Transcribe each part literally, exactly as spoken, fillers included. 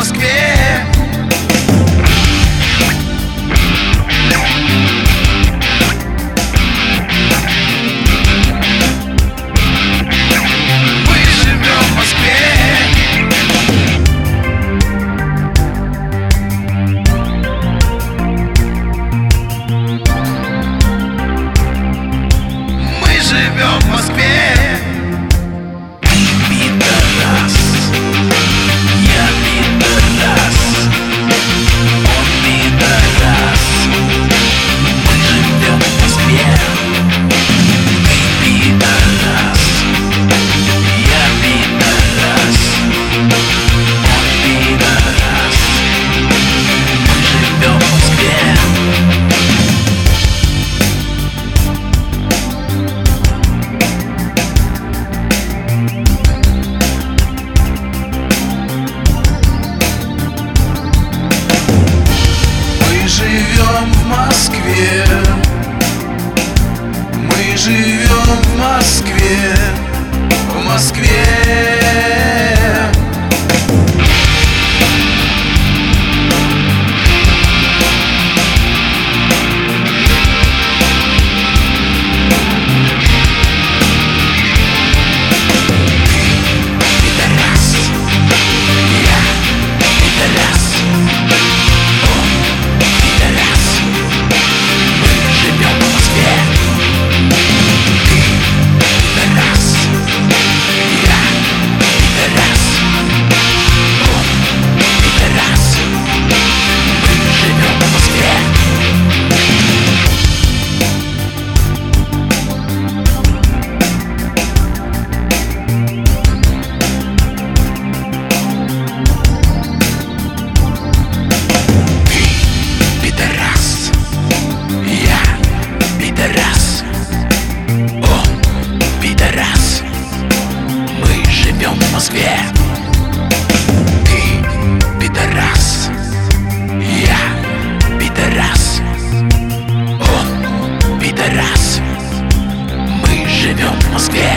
Москве. Живем в Москве. Пидорас, я пидорас, он пидорас. Мы живем в Москве. Ты пидорас, я пидорас, он пидорас. Мы живем в Москве. Живем в Москве, мы живем в Москве, в Москве. В Москве. Ты пидорас, я пидорас, он пидорас. Мы живем в Москве.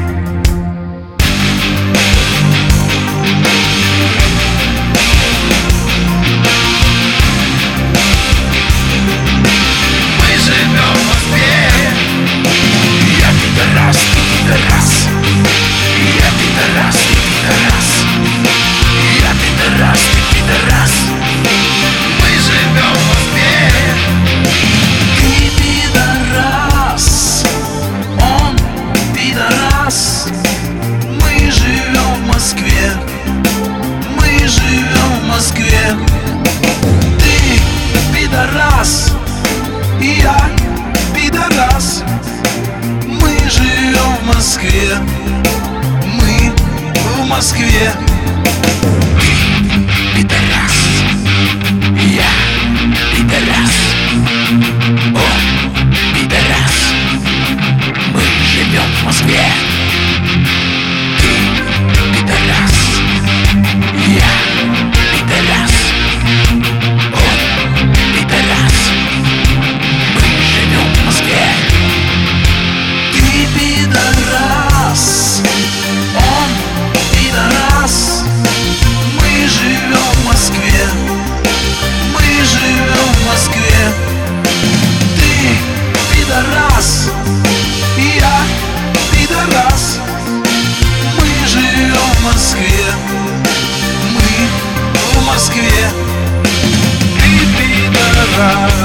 Мы живем в Москве. Я пидорас, ты пидорас. Я пидорас, ты пидорас. Я пидорас, ты пидорас. Мы живем в Москве. Ты пидорас, он пидорас. Мы живем в Москве. Мы живем в Москве. Ты пидорас, я пидорас. Мы живем в Москве. В Москве. Ты пидорас, я пидорас, он пидорас. Мы живем в Москве. Ты пидорас, я пидорас, он пидорас. Мы живем в Москве. Ты пидорас, он пидорас. Мы живем в Москве. Мы живем в Москве. Ты пидорас, я пидорас. Мы живем в Москве. Мы в Москве. Ты пидорас.